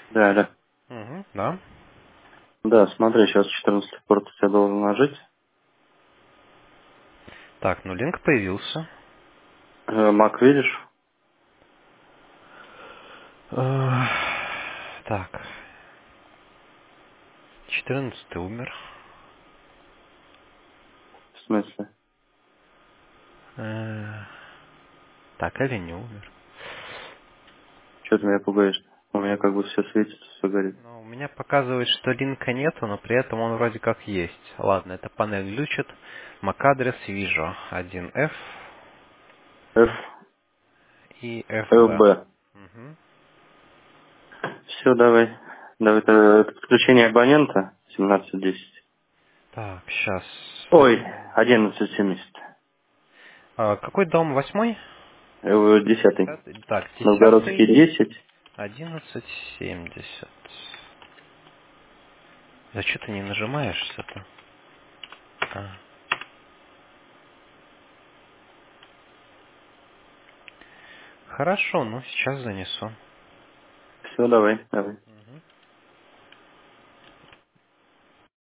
Да, да. Угу, да. Да, смотри, сейчас 14 порт я должен нажать. Так, ну линк появился. Мак видишь? Э, Так, 14 умер. В смысле? Э, Так, или не умер. Что ты меня пугаешь? У меня как бы все светится, все горит. Ну, у меня показывает, что линка нету, но при этом он вроде как есть. Ладно, эта панель глючит. MAC-адрес вижу. 1F F, и FB. FB. Мгм. Все, давай. Давай, это подключение абонента 1710. Так, сейчас. Ой, 1170. Какой дом? 8-й? 10. 10-й? Так, Новгородский 10-й. 10. 1170. Да что ты не нажимаешься-то? А. Хорошо, ну сейчас занесу. Все, давай, давай.